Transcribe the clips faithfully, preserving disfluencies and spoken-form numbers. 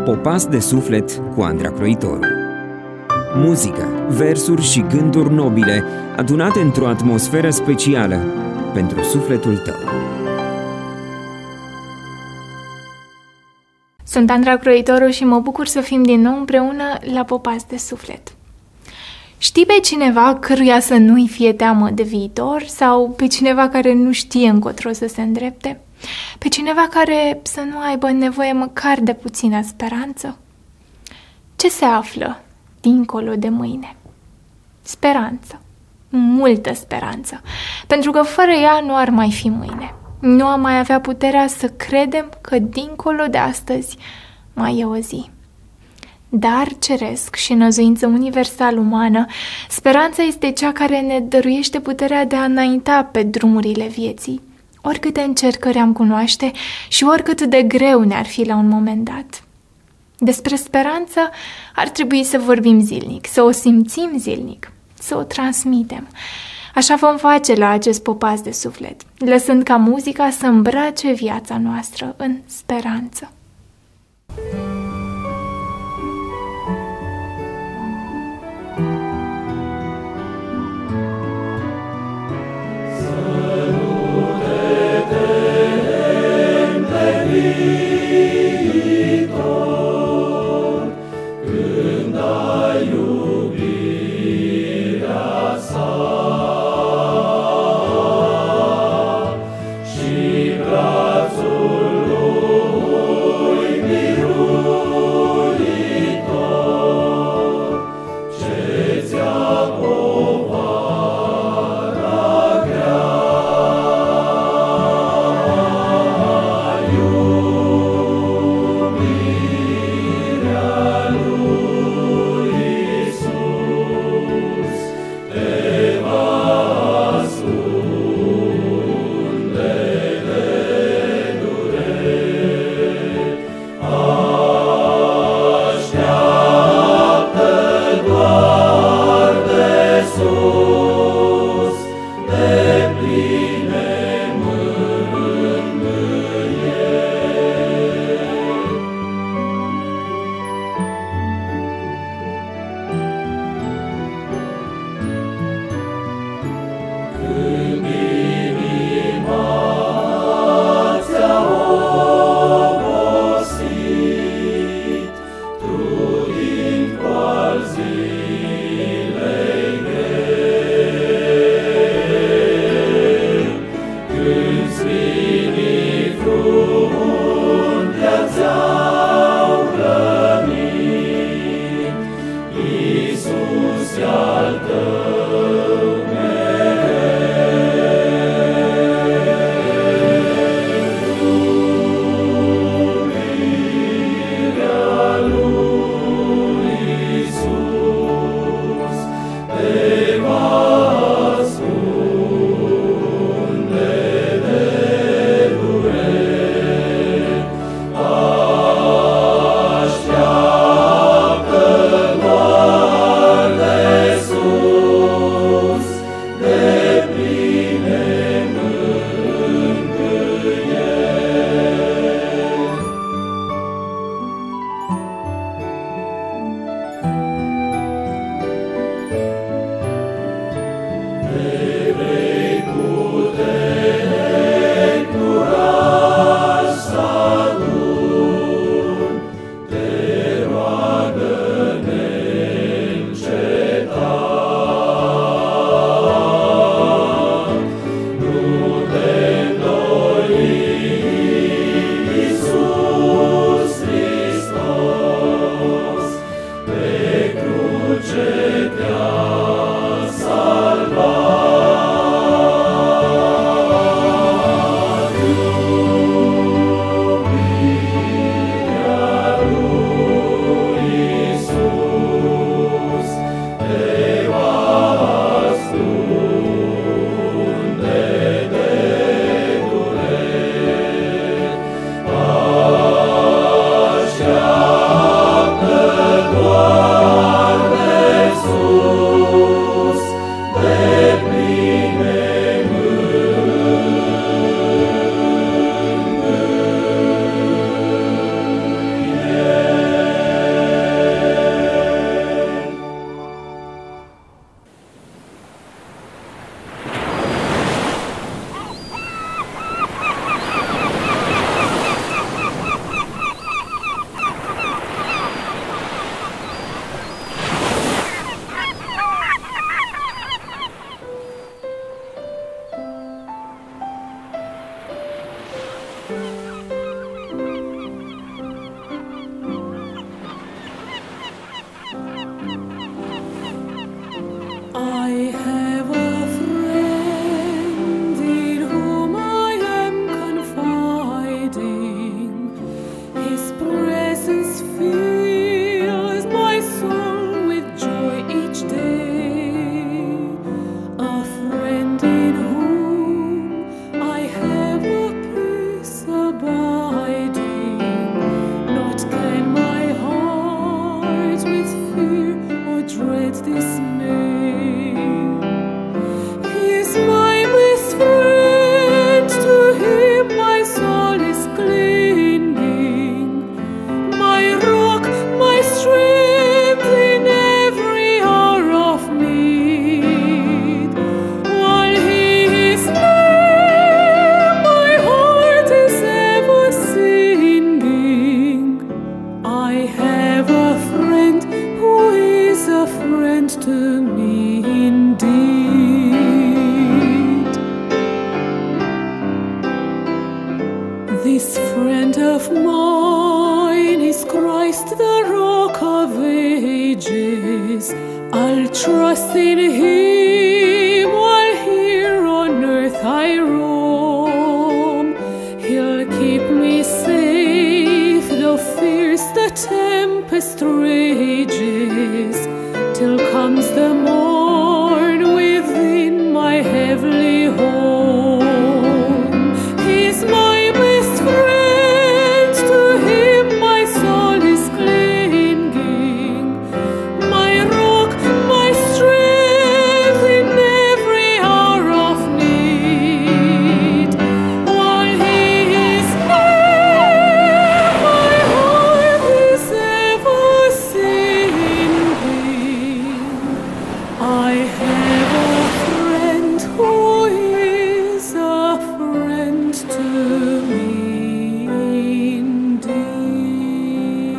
Popas de suflet cu Andra Croitoru. Muzică, versuri și gânduri nobile adunate într-o atmosferă specială pentru sufletul tău. Sunt Andra Croitoru și mă bucur să fim din nou împreună la Popas de suflet. Știi pe cineva căruia să nu-i fie teamă de viitor sau pe cineva care nu știe încotro să se îndrepte? Pe cineva care să nu aibă nevoie măcar de puțină speranță? Ce se află dincolo de mâine? Speranță. Multă speranță. Pentru că fără ea nu ar mai fi mâine. Nu am mai avea puterea să credem că dincolo de astăzi mai e o zi. Dar ceresc și năzuință universal umană, speranța este cea care ne dăruiește puterea de a înainta pe drumurile vieții, oricâte încercări am cunoaște și oricât de greu ne-ar fi la un moment dat. Despre speranță ar trebui să vorbim zilnic, să o simțim zilnic, să o transmitem. Așa vom face la acest popas de suflet, lăsând ca muzica să îmbrace viața noastră în speranță. Brațul lui to me indeed. This friend of mine is Christ, the rock of ages. I'll trust in him while here on earth I roam. He'll keep me safe, though fierce the tempest rages, till comes the morn within my heavenly home. He's my best friend, to him my soul is clinging, my rock, my strength in every hour of need. While he is near, my heart is ever singing. I have a friend who is a friend to me indeed.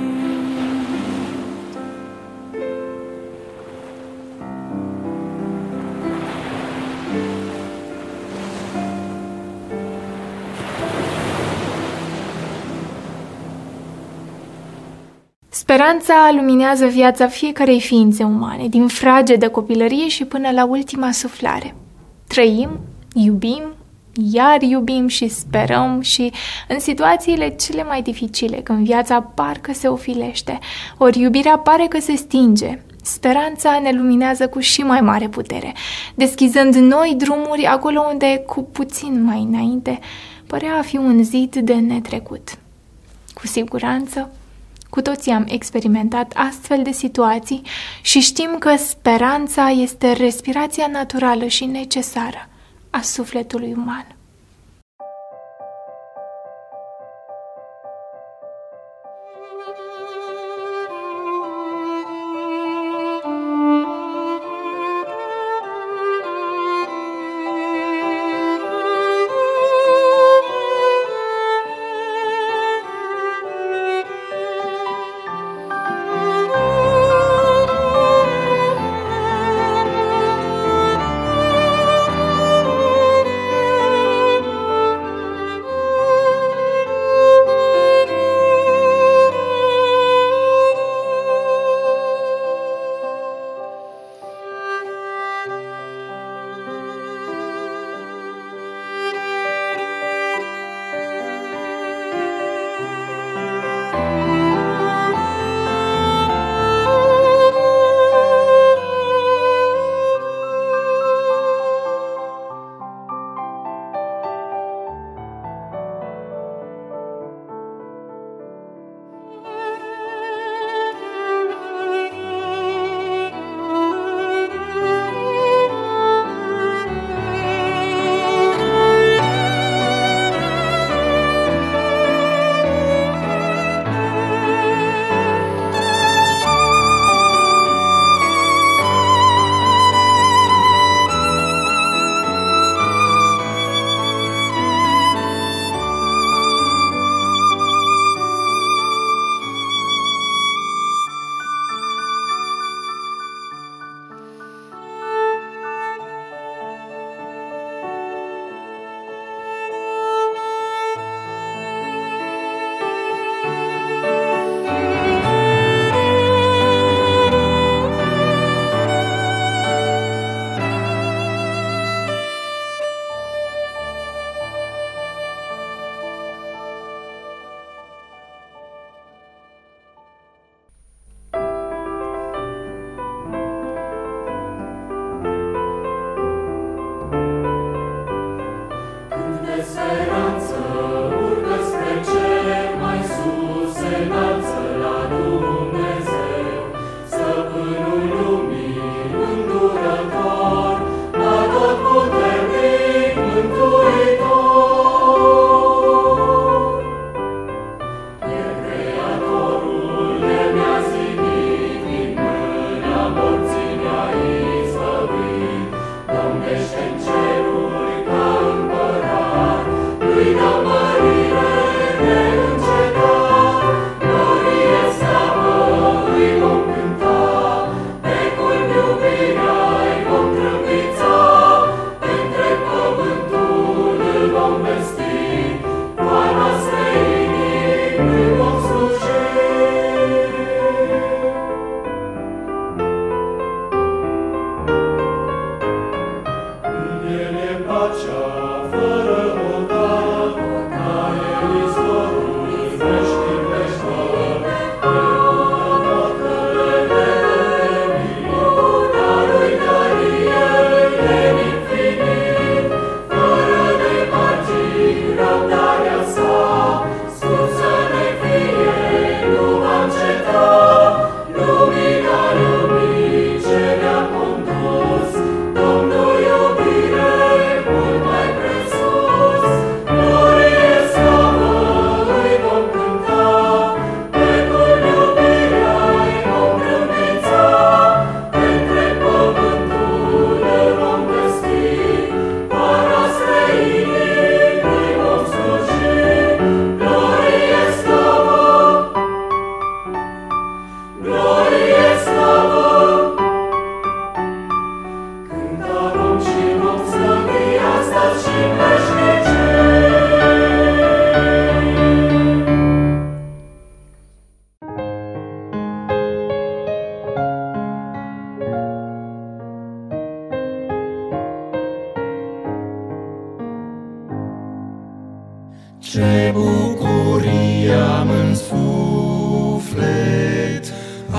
Speranța luminează viața fiecarei ființe umane, din fragedă copilărie și până la ultima suflare. Trăim, iubim, iar iubim și sperăm și în situațiile cele mai dificile, când viața parcă se ofilește, ori iubirea pare că se stinge, speranța ne luminează cu și mai mare putere, deschizând noi drumuri acolo unde, cu puțin mai înainte, părea a fi un zid de netrecut. Cu siguranță, cu toții am experimentat astfel de situații și știm că speranța este respirația naturală și necesară a sufletului uman.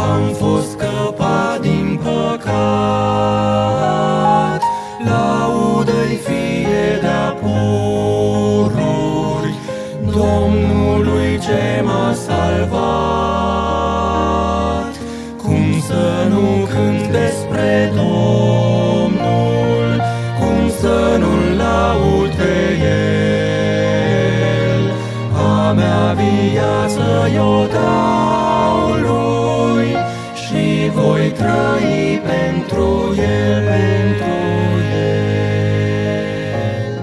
am fost scăpat din păcat. Laudă-i fie de-a pururi Domnului ce m-a salvat. Cum să nu cânt despre Domnul, cum să nu-L laud pe El. A mea viață i-o dau Lui și voi trăi pentru El, pentru El.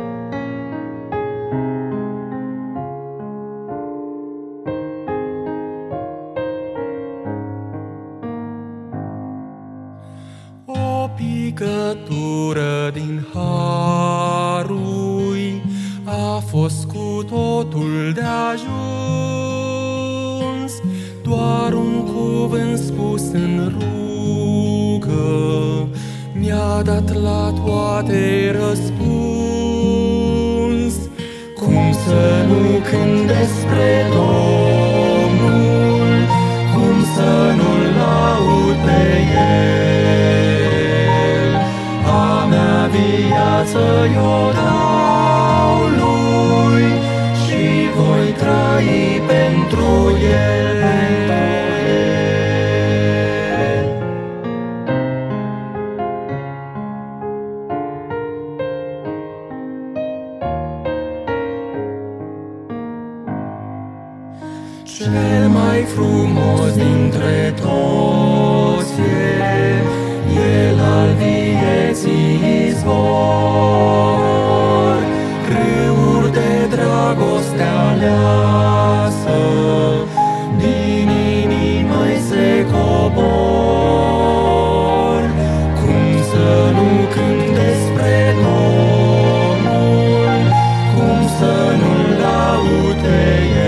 O picătură din harul a fost cu totul de ajuns. Doar un cuvânt spus în rugă mi-a dat la toate răspuns. Cum să nu cânt despre Domnul, cum să nu-L laud pe El. A mea viață i-o dau Lui și voi trăi pentru El, pentru El. Cel mai frumos dintre toți e El al vieții izvor. Râuri de dragoste aleasă din inimă-i se cobor. Cum să nu cânt despre Domnul, cum să nu-L laud pe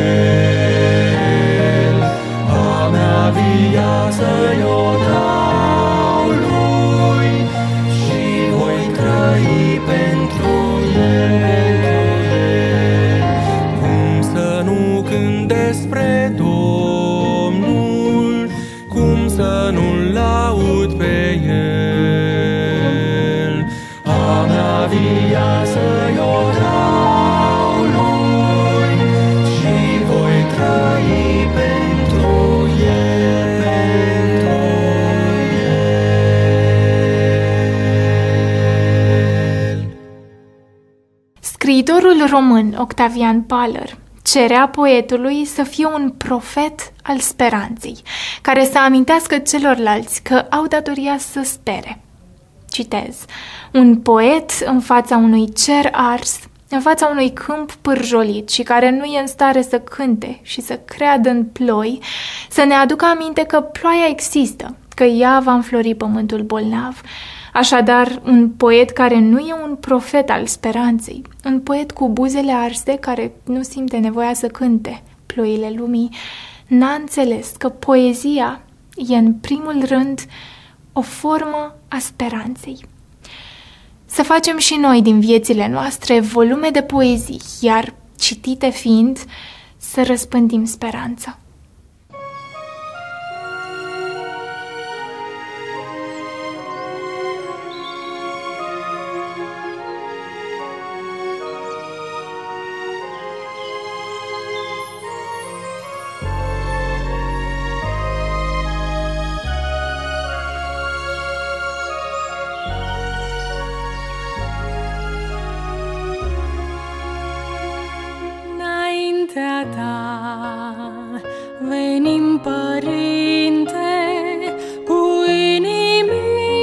El. A mea viață i-o dau Lui și voi trăi pentru El, pentru El. Cum să nu cânt despre Domnul, cum să nu-L laud pe El. A mea viață i-o dau Lui și voi trăi pentru El, pentru El. Scriitorul român Octavian Paler cerea poetului să fie un profet al speranței, care să amintească celorlalți că au datoria să spere. Citez: un poet în fața unui cer ars, în fața unui câmp pârjolit și care nu e în stare să cânte și să creadă în ploi, să ne aducă aminte că ploaia există, că ea va înflori pământul bolnav. Așadar, un poet care nu e un profet al speranței, un poet cu buzele arse care nu simte nevoia să cânte ploile lumii, n-a înțeles că poezia e în primul rând o formă a speranței. Să facem și noi din viețile noastre volume de poezii, iar citite fiind, să răspândim speranța. Înaintea ta venim, Părinte, cu inimile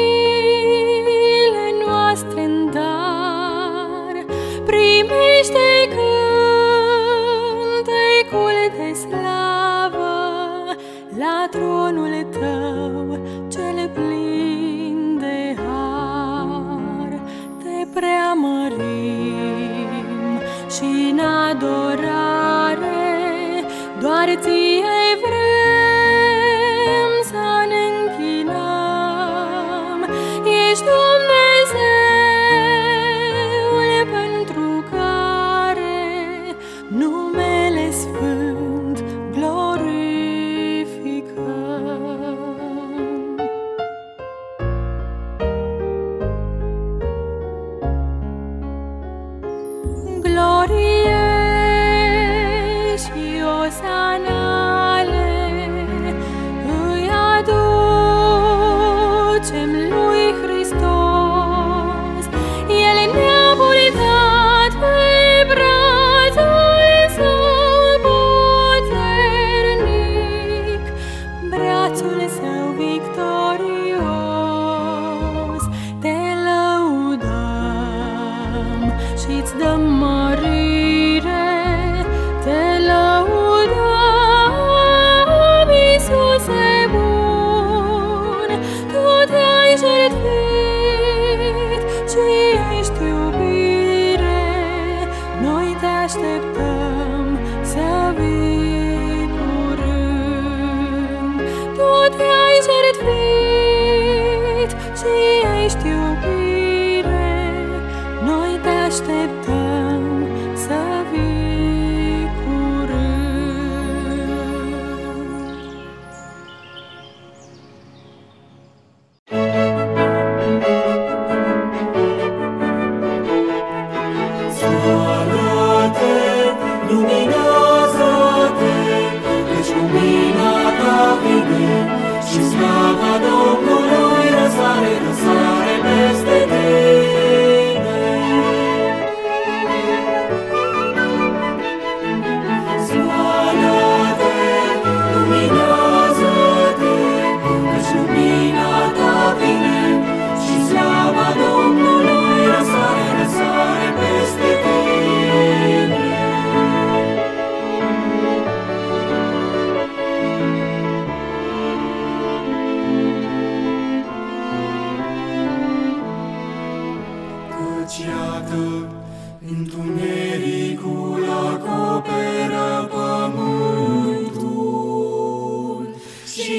noastre în dar. Primește cântecul de slavă la tronul tău cel plin de har. Te preamărim și în adorare doar ție vrem să ne închinăm. Ești Dumnezeul pentru care numele sfânt glorificăm.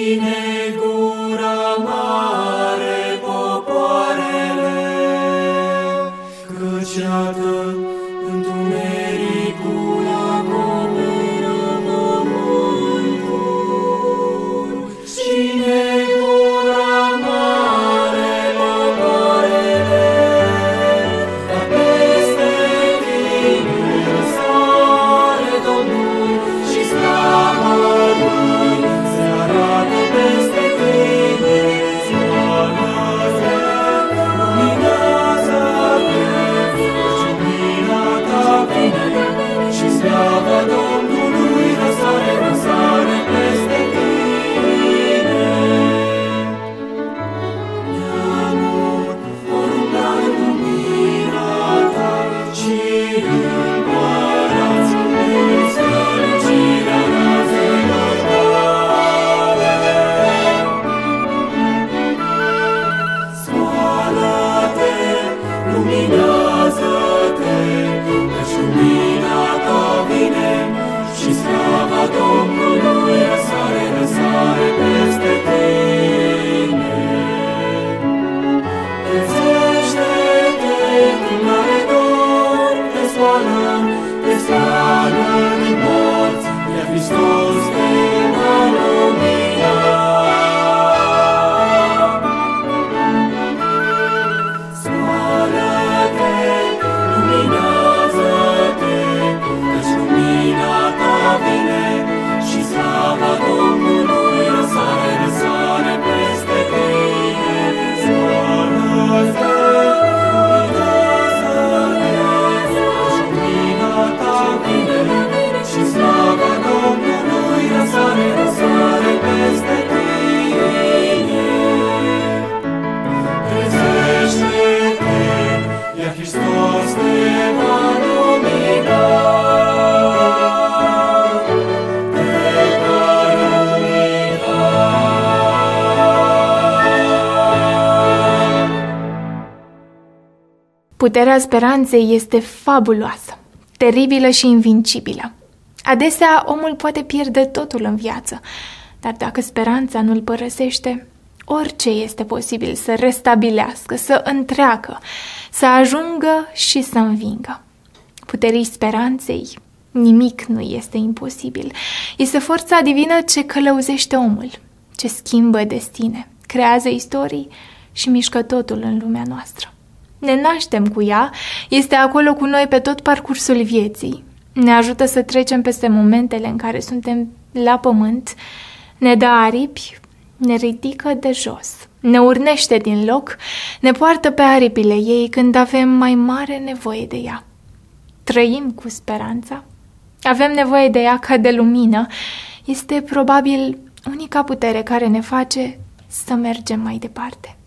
Ține gura mare popoarele, căci iată întunericul acoperă pământul. Ține gura mare popoarele, dar peste tine răsare Domnul și slava Lui se arată peste tine. Scoală-te, luminează-te, căci lumina ta vine și slava Domnului răsare, răsare peste tine. Neamuri vor umbla în lumina ta și împărați în strălucirea razelor tale. Scoală-te, luminează-te, căci lumina ta vine și slava Domnului răsare, răsare peste tine. Trezește-te, tu care dormi, te scoală, te scoală din morți, iar Hristos te va lumina. Scoală-te, luminează-te, căci lumina ta vine și slava Domnului răsare, răsare peste tine. Scoală-te, luminează-te, căci lumina ta vine și slava Domnului răsare, răsare peste tine. Trezește-te, iar Hristos te va lumina. Te va lumina. Puterea speranței este fabuloasă, teribilă și invincibilă. Adesea omul poate pierde totul în viață, dar dacă speranța nu-l părăsește, orice este posibil să restabilească, să întreacă, să ajungă și să învingă. Puterii speranței nimic nu este imposibil. Este forța divină ce călăuzește omul, ce schimbă destine, creează istorii și mișcă totul în lumea noastră. Ne naștem cu ea, este acolo cu noi pe tot parcursul vieții, ne ajută să trecem peste momentele în care suntem la pământ, ne dă aripi, ne ridică de jos, ne urnește din loc, ne poartă pe aripile ei când avem mai mare nevoie de ea. Trăim cu speranța, avem nevoie de ea ca de lumină, este probabil unica putere care ne face să mergem mai departe.